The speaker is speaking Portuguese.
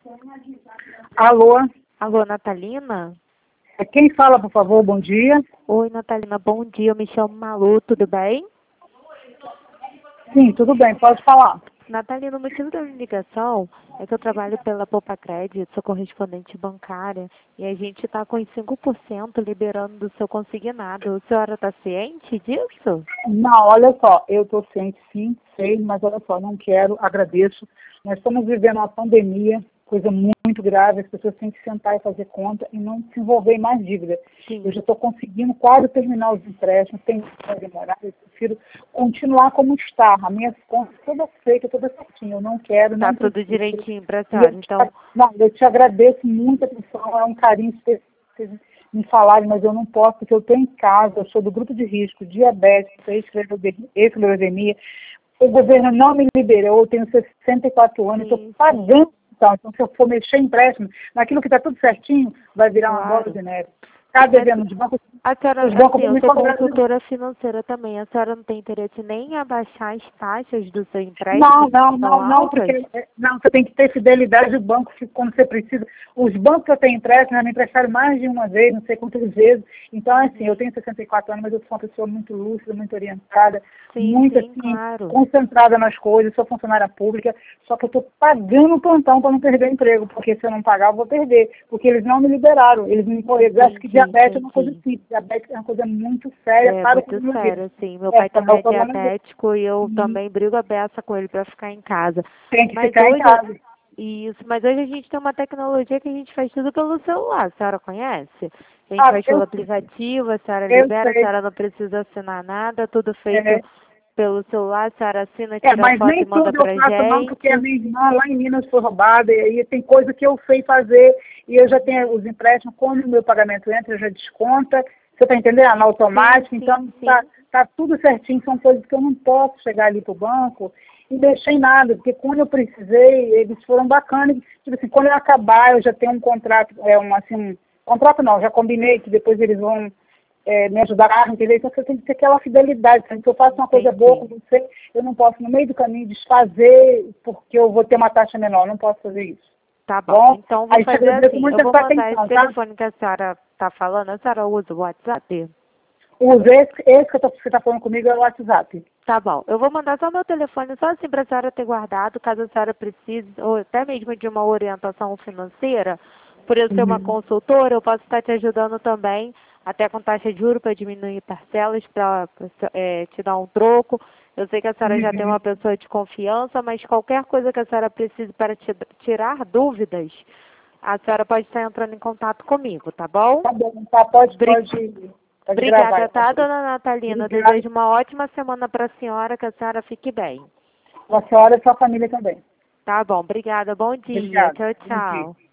Alô? Alô, Natalina? Quem fala, por favor? Bom dia. Oi, Natalina, bom dia. Eu me chamo Malu, tudo bem? Sim, tudo bem, pode falar. Natalina, o motivo da minha ligação é que eu trabalho pela Poupa Crédito, sou correspondente bancária, e a gente está com os 5% liberando do seu consignado. A senhora está ciente disso? Não, olha só, eu estou ciente, sim, sei, mas olha só, não quero, agradeço. Nós estamos vivendo uma pandemia, coisa muito grave, as pessoas têm que sentar e fazer conta e não se envolver em mais dívida. Sim. Eu já estou conseguindo quase terminar os empréstimos, tenho que demorar, eu prefiro continuar como está. A minha conta toda feita, toda certinha, eu não quero, Tá não tudo preciso. direitinho para a E senhora, então... eu te agradeço muito a atenção, é um carinho especial vocês me falarem, mas eu não posso, porque eu estou em casa, eu sou do grupo de risco, diabetes, esclerodermia. O governo não me liberou, eu tenho 64 anos, estou pagando. Então, se eu for mexer em empréstimo, naquilo que está tudo certinho, vai virar uma bola de neve. Cada devendo de banco, a senhora, os bancos assim, vão eu me sou cobrar. consultora financeira também. A senhora não tem interesse nem em abaixar as taxas do seu empréstimo? Não, porque não, você tem que ter fidelidade do banco quando você precisa. Os bancos que eu tenho empréstimo, me emprestaram mais de uma vez, não sei quantas vezes. Então, assim, eu tenho 64 anos, mas eu sou uma pessoa muito lúcida, muito orientada, muito assim, claro. concentrada nas coisas, sou funcionária pública, só que eu estou pagando o plantão para não perder o emprego, porque se eu não pagar, eu vou perder, porque eles não me liberaram, eles me acho que diabetes é uma coisa simples, diabetes é uma coisa muito séria para o muito sério, sim. Meu pai também é diabético e eu também brigo a beça com ele para ficar em casa. Tem que ficar em casa. Isso, mas hoje a gente tem uma tecnologia que a gente faz tudo pelo celular, a senhora conhece? A gente faz pelo aplicativo, a senhora libera, a senhora não precisa assinar nada, tudo feito pelo celular, a senhora assina, tira foto e manda pra gente. Mas nem tudo eu faço não, porque a minha irmã lá em Minas foi roubada, e aí tem coisa que eu sei fazer, e eu já tenho os empréstimos, quando o meu pagamento entra, eu já desconta, você está entendendo? Na automática, então tá tudo certinho, são coisas que eu não posso chegar ali pro banco e deixei nada, porque quando eu precisei, eles foram bacanas, tipo assim, quando eu acabar, eu já tenho um contrato, contrato não, já combinei que depois eles vão me ajudar, entendeu? Então você tem que ter aquela fidelidade, se eu faço uma coisa boa com você, eu não posso no meio do caminho desfazer porque eu vou ter uma taxa menor, não posso fazer isso. Tá bom, então vou fazer assim, muito eu vou mandar atenção, esse telefone que a senhora tá falando, a senhora usa o WhatsApp? Esse que você está falando comigo é o WhatsApp. Tá bom. Eu vou mandar só meu telefone, só assim para a senhora ter guardado, caso a senhora precise, ou até mesmo de uma orientação financeira. Por eu ser uma consultora, eu posso estar te ajudando também, até com taxa de juros para diminuir parcelas, para te dar um troco. Eu sei que a senhora já tem uma pessoa de confiança, mas qualquer coisa que a senhora precise para tirar dúvidas, a senhora pode estar entrando em contato comigo, tá bom? Tá bom, tá, pode Obrigada, gravar, tá, dona Natalina? Eu desejo uma ótima semana para a senhora, que a senhora fique bem. A senhora e sua família também. Tá bom, obrigada. Bom dia. Obrigada. Tchau, tchau.